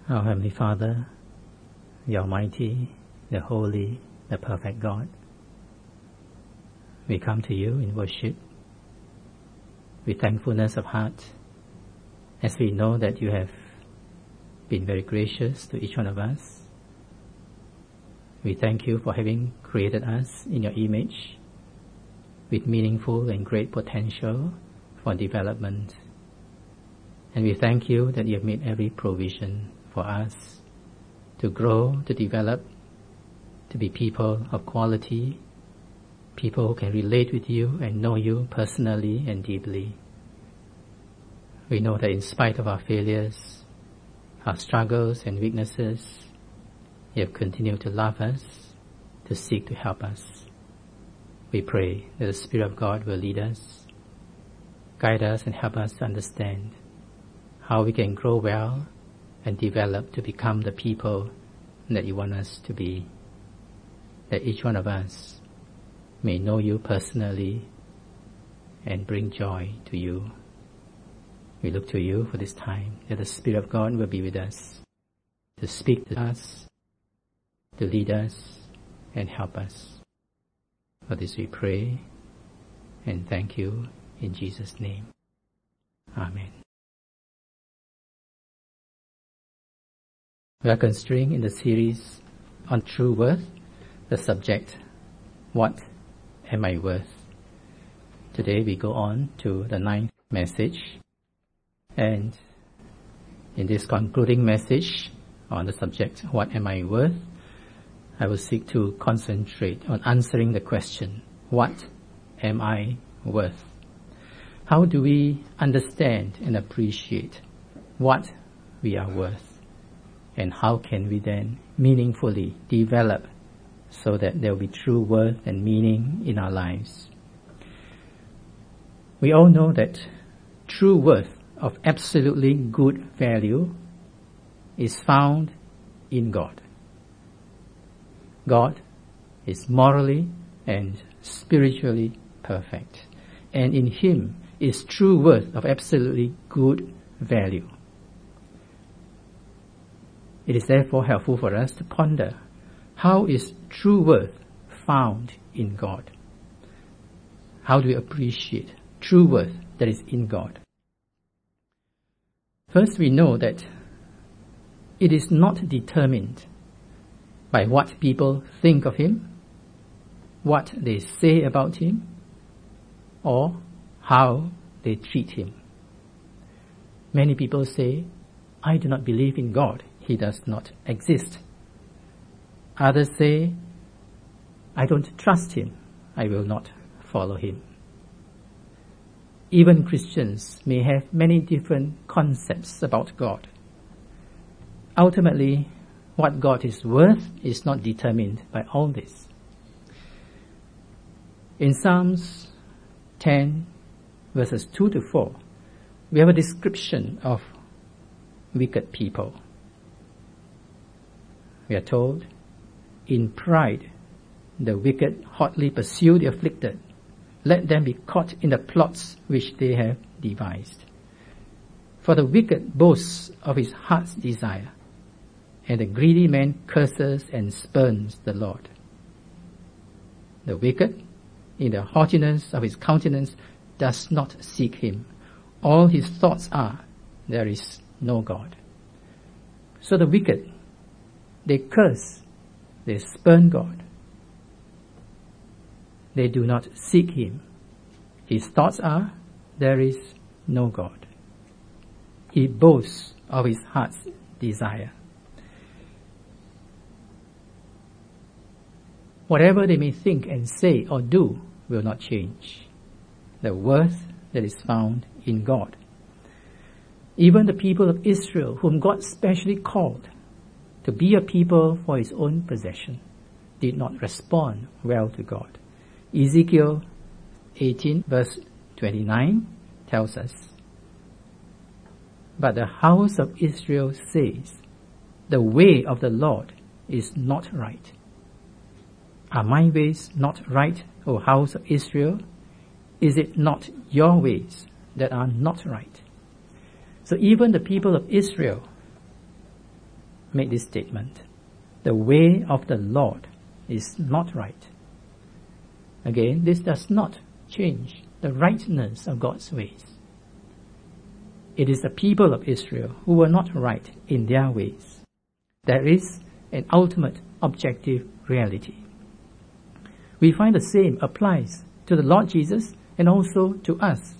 Our Heavenly Father, the Almighty, the Holy, the Perfect God, we come to you in worship with thankfulness of heart, as we know that you have been very gracious to each one of us. We thank you for having created us in your image with meaningful and great potential for development. And we thank you that you have made every provision for us to grow, to develop, to be people of quality, people who can relate with you and know you personally and deeply. We know that in spite of our failures, our struggles and weaknesses, you have continued to love us, to seek to help us. We pray that the Spirit of God will lead us, guide us and help us to understand how we can grow well and develop to become the people that you want us to be, that each one of us may know you personally and bring joy to you. We look to you for this time, that the Spirit of God will be with us, to speak to us, to lead us and help us. For this we pray and thank you in Jesus' name. Amen. We are continuing in the series on true worth, the subject, what am I worth? Today we go on to the 9th message, and in this concluding message on the subject, what am I worth? I will seek to concentrate on answering the question, what am I worth? How do we understand and appreciate what we are worth? And how can we then meaningfully develop so that there will be true worth and meaning in our lives? We all know that true worth of absolutely good value is found in God. God is morally and spiritually perfect, and in Him is true worth of absolutely good value. It is therefore helpful for us to ponder, how is true worth found in God? How do we appreciate true worth that is in God? First, we know that it is not determined by what people think of Him, what they say about Him, or how they treat Him. Many people say, I do not believe in God. He does not exist. Others say, I don't trust Him. I will not follow Him. Even Christians may have many different concepts about God. Ultimately, what God is worth is not determined by all this. In Psalms 10, verses 2 to 4, we have a description of wicked people. We are told, in pride, the wicked hotly pursue the afflicted. Let them be caught in the plots which they have devised. For the wicked boasts of his heart's desire, and the greedy man curses and spurns the Lord. The wicked, in the haughtiness of his countenance, does not seek Him. All his thoughts are, there is no God. So the wicked, they curse, they spurn God. They do not seek Him. His thoughts are, there is no God. He boasts of his heart's desire. Whatever they may think and say or do will not change the worth that is found in God. Even the people of Israel, whom God specially called to be a people for His own possession, did not respond well to God. Ezekiel 18 verse 29 tells us, but the house of Israel says, the way of the Lord is not right. Are my ways not right, O house of Israel? Is it not your ways that are not right? So even the people of Israel made this statement: "The way of the Lord is not right." Again, this does not change the rightness of God's ways. It is the people of Israel who were not right in their ways. There is an ultimate objective reality. We find the same applies to the Lord Jesus and also to us.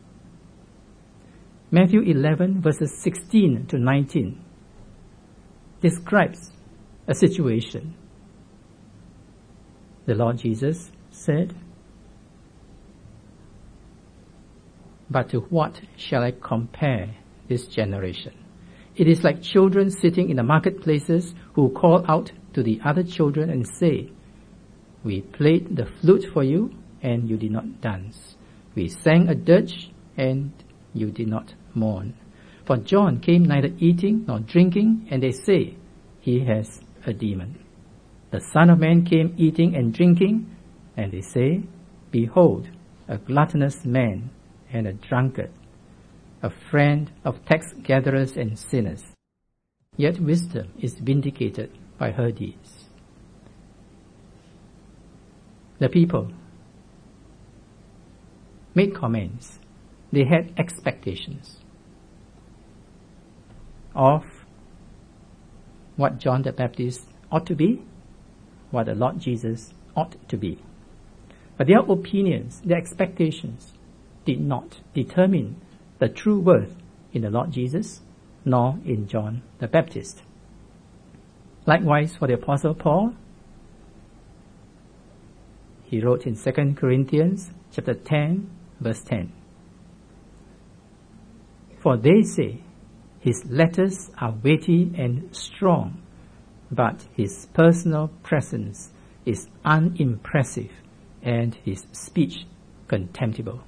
Matthew 11 verses 16 to 19 describes a situation. The Lord Jesus said, "But to what shall I compare this generation? It is like children sitting in the marketplaces who call out to the other children and say, 'We played the flute for you, and you did not dance. We sang a dirge, and you did not mourn. For John came neither eating nor drinking, and they say, he has a demon. The Son of Man came eating and drinking, and they say, behold, a gluttonous man and a drunkard, a friend of tax gatherers and sinners. Yet wisdom is vindicated by her deeds." The people made comments. They had expectations of what John the Baptist ought to be, what the Lord Jesus ought to be. But their opinions, their expectations did not determine the true worth in the Lord Jesus, nor in John the Baptist. Likewise for the Apostle Paul, he wrote in 2 Corinthians chapter 10, verse 10. "For they say, his letters are weighty and strong, but his personal presence is unimpressive and his speech contemptible."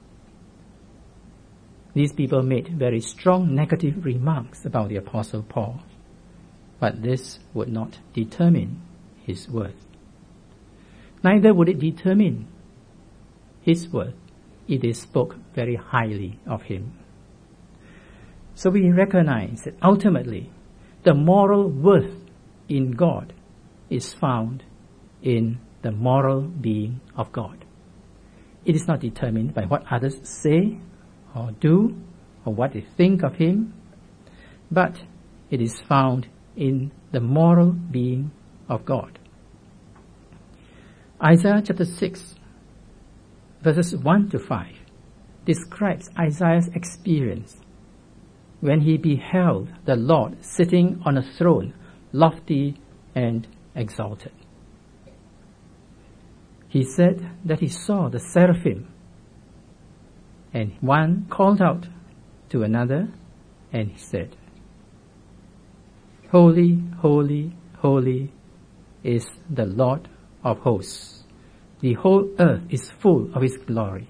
These people made very strong negative remarks about the Apostle Paul, but this would not determine his worth. Neither would it determine his worth if they spoke very highly of him. So we recognize that ultimately the moral worth in God is found in the moral being of God. It is not determined by what others say or do or what they think of him, but it is found in the moral being of God. Isaiah chapter 6 verses 1 to 5 describes Isaiah's experience when he beheld the Lord sitting on a throne, lofty and exalted. He said that he saw the seraphim, and one called out to another, and he said, "Holy, holy, holy is the Lord of hosts. The whole earth is full of his glory."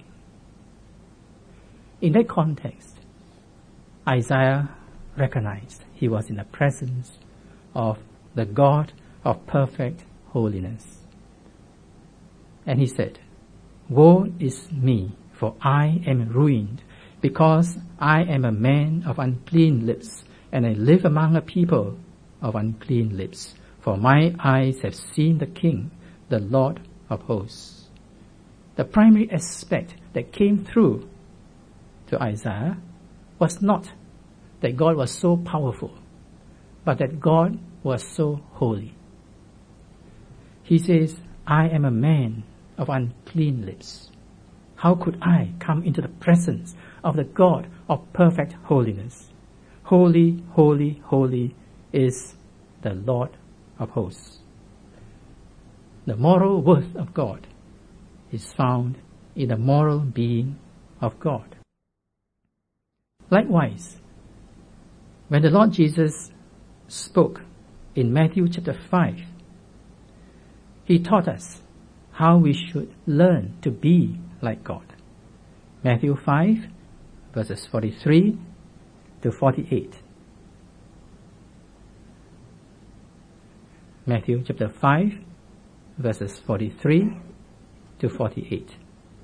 In that context, Isaiah recognized he was in the presence of the God of perfect holiness. And he said, "Woe is me, for I am ruined, because I am a man of unclean lips, and I live among a people of unclean lips. For my eyes have seen the King, the Lord of hosts." The primary aspect that came through to Isaiah was not that God was so powerful, but that God was so holy. He says, "I am a man of unclean lips. How could I come into the presence of the God of perfect holiness? Holy, holy, holy is the Lord of hosts." The moral worth of God is found in the moral being of God. Likewise, when the Lord Jesus spoke in Matthew chapter 5, he taught us how we should learn to be like God. Matthew 5, verses 43 to 48. Matthew chapter 5, verses 43 to 48.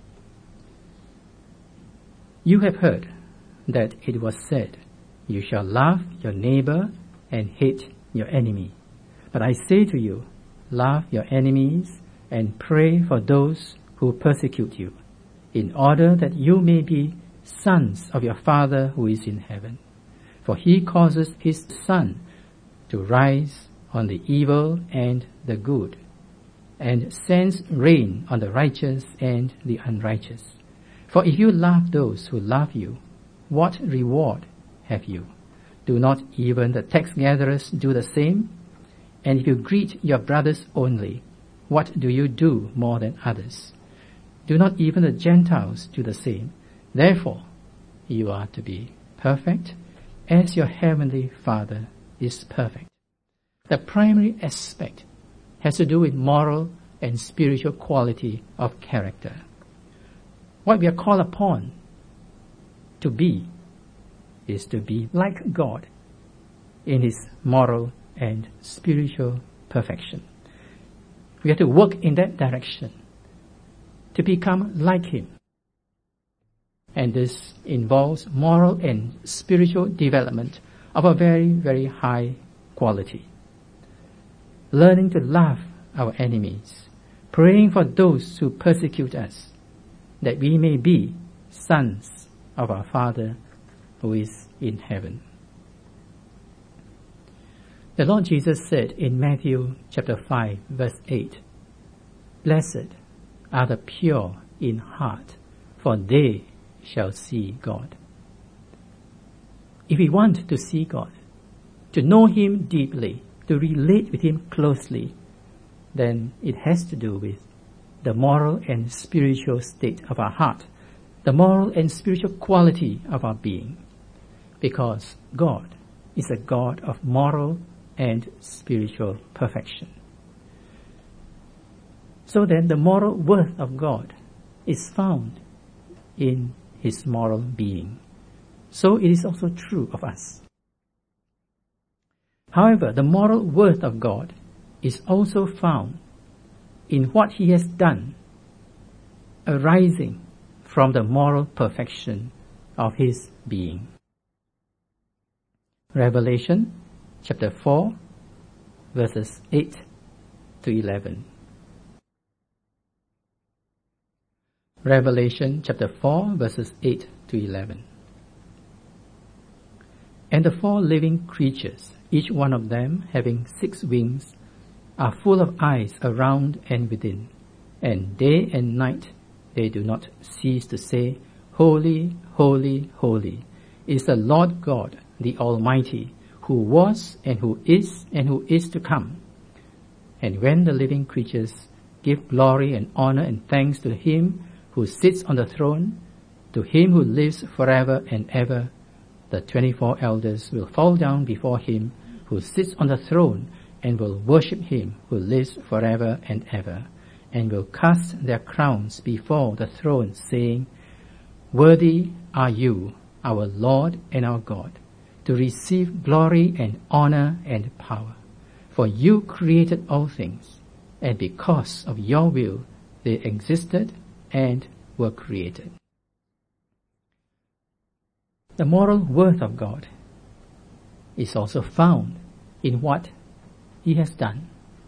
"You have heard that it was said, you shall love your neighbor and hate your enemy. But I say to you, love your enemies and pray for those who persecute you, in order that you may be sons of your Father who is in heaven. For he causes his sun to rise on the evil and the good, and sends rain on the righteous and the unrighteous. For if you love those who love you, what reward have you? Do not even the tax gatherers do the same? And if you greet your brothers only, what do you do more than others? Do not even the Gentiles do the same? Therefore, you are to be perfect, as your heavenly Father is perfect. The primary aspect has to do with moral and spiritual quality of character. What we are called upon to be is to be like God in his moral and spiritual perfection. We have to work in that direction to become like him. And this involves moral and spiritual development of a very, very high quality. Learning to love our enemies, praying for those who persecute us, that we may be sons of our Father who is in heaven. The Lord Jesus said in Matthew chapter 5 verse 8, "Blessed are the pure in heart, for they shall see God." If we want to see God, to know him deeply, to relate with him closely, then it has to do with the moral and spiritual state of our heart, the moral and spiritual quality of our being, because God is a God of moral and spiritual perfection. So then the moral worth of God is found in his moral being. So it is also true of us. However, the moral worth of God is also found in what he has done, arising from the moral perfection of his being. Revelation chapter 4 verses 8 to 11. Revelation chapter 4 verses 8 to 11. And the 4 living creatures, each one of them having 6 wings, are full of eyes around and within, and day and night they do not cease to say, "Holy, holy, holy is the Lord God, the Almighty, who was and who is to come." And when the living creatures give glory and honor and thanks to him who sits on the throne, to him who lives forever and ever, the 24 elders will fall down before him who sits on the throne and will worship him who lives forever and ever, and will cast their crowns before the throne, saying, "Worthy are you, our Lord and our God, to receive glory and honor and power. For you created all things, and because of your will they existed and were created." The moral worth of God is also found in what he has done.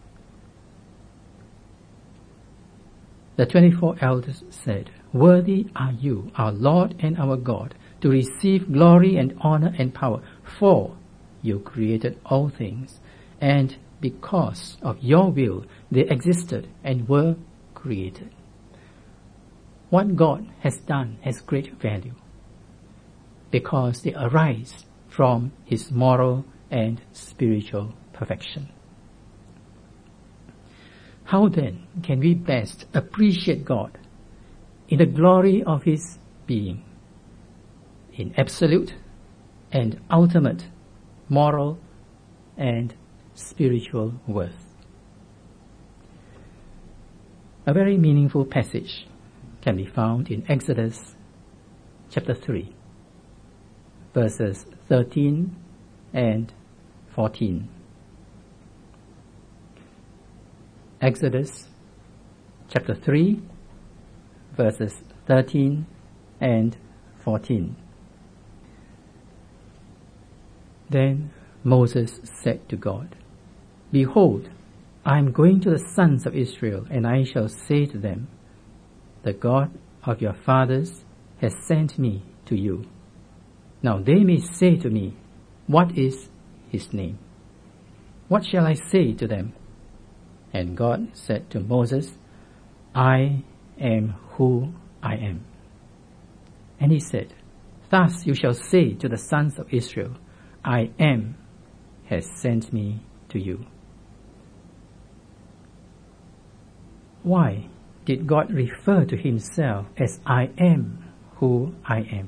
The 24 elders said, "Worthy are you, our Lord and our God, to receive glory and honor and power, for you created all things, and because of your will they existed and were created." What God has done has great value, because they arise from his moral and spiritual perfection. How then can we best appreciate God in the glory of his being, in absolute and ultimate moral and spiritual worth? A very meaningful passage can be found in Exodus chapter 3, verses 13 and 14. Exodus chapter 3, verses 13 and 14. Then Moses said to God, Behold, I am going to the sons of Israel, and I shall say to them, the God of your fathers has sent me to you. Now they may say to me, what is his name? What shall I say to them? And God said to Moses, I am who I am. And he said, thus you shall say to the sons of Israel, I am has sent me to you. Why did God refer to himself as I am who I am?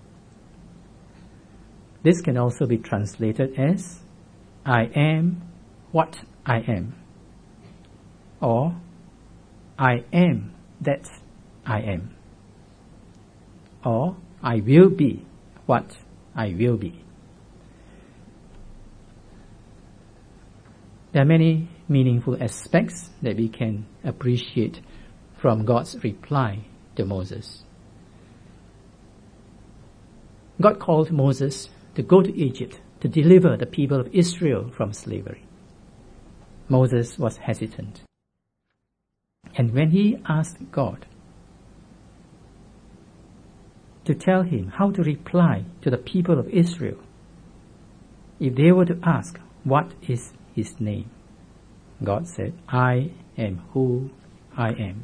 This can also be translated as I am what I am, or I am that I am, or I will be what I will be. There are many meaningful aspects that we can appreciate from God's reply to Moses. God called Moses to go to Egypt to deliver the people of Israel from slavery. Moses was hesitant. And when he asked God to tell him how to reply to the people of Israel, if they were to ask, what is his name? God said, I am who I am.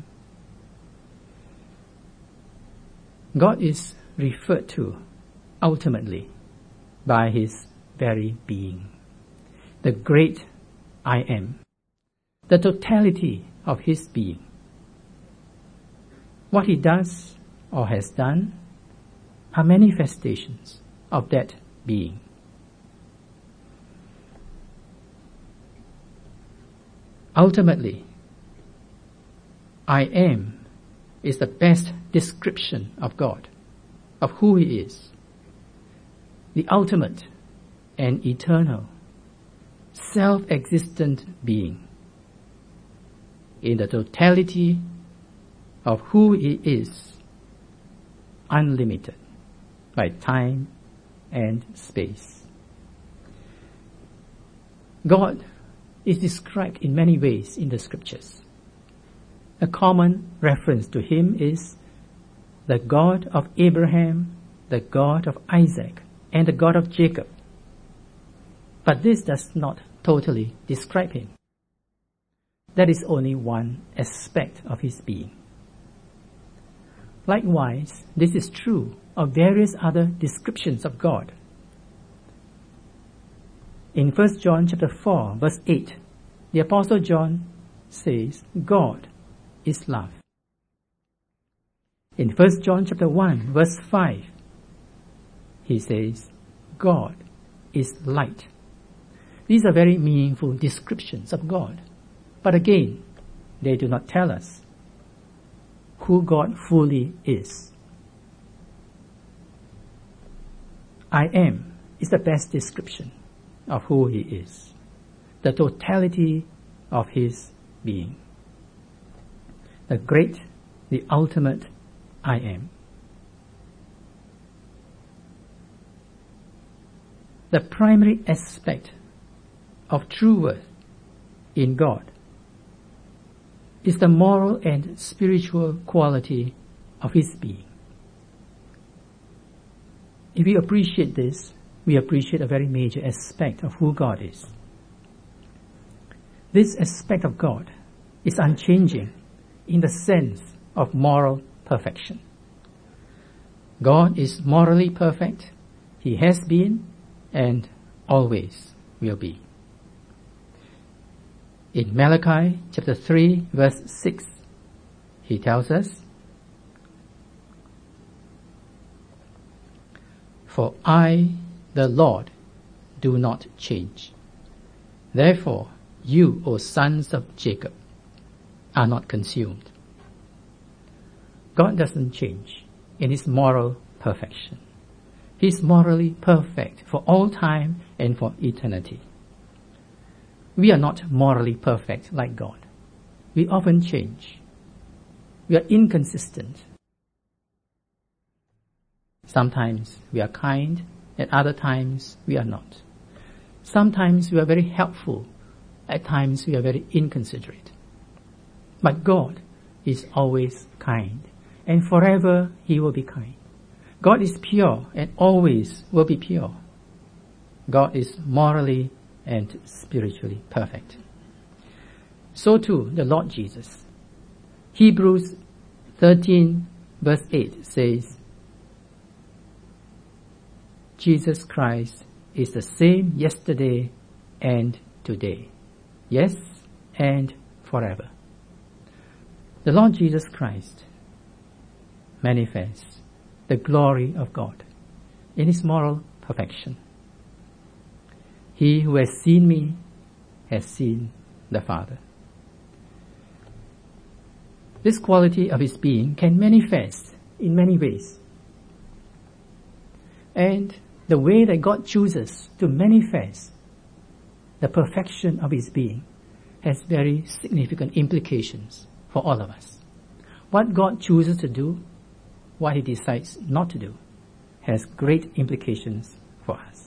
God is referred to ultimately by his very being, the great I am, the totality of his being. What he does or has done are manifestations of that being. Ultimately, I am is the best description of God, of who he is, the ultimate and eternal, self-existent being, in the totality of who he is, unlimited by time and space. God is described in many ways in the scriptures. A common reference to him is the God of Abraham, the God of Isaac, and the God of Jacob. But this does not totally describe him. That is only one aspect of his being. Likewise, this is true of various other descriptions of God. In 1 John chapter 4, verse 8, the Apostle John says, God is love. In 1 John chapter 1, verse 5, he says, God is light. These are very meaningful descriptions of God. But again, they do not tell us who God fully is. I am is the best description of who he is, the totality of his being, the great, the ultimate I am. The primary aspect of true worth in God is the moral and spiritual quality of his being. If we appreciate this, we appreciate a very major aspect of who God is. This aspect of God is unchanging in the sense of moral perfection. God is morally perfect. He has been and always will be. In Malachi chapter 3 verse 6, he tells us, For I, the Lord, do not change. Therefore, you, O sons of Jacob, are not consumed. God doesn't change in his moral perfection. He is morally perfect for all time and for eternity. We are not morally perfect like God. We often change. We are inconsistent. Sometimes we are kind, at other times we are not. Sometimes we are very helpful, At times we are very inconsiderate. But God is always kind, and forever He will be kind. God is pure and always will be pure. God is morally and spiritually perfect. So too the Lord Jesus. Hebrews 13 verse 8 says, Jesus Christ is the same yesterday and today. Yes, and forever. The Lord Jesus Christ manifests the glory of God in His moral perfection. He who has seen me has seen the Father. This quality of His being can manifest in many ways. And the way that God chooses to manifest the perfection of His being has very significant implications for all of us. What God chooses to do, what He decides not to do, has great implications for us.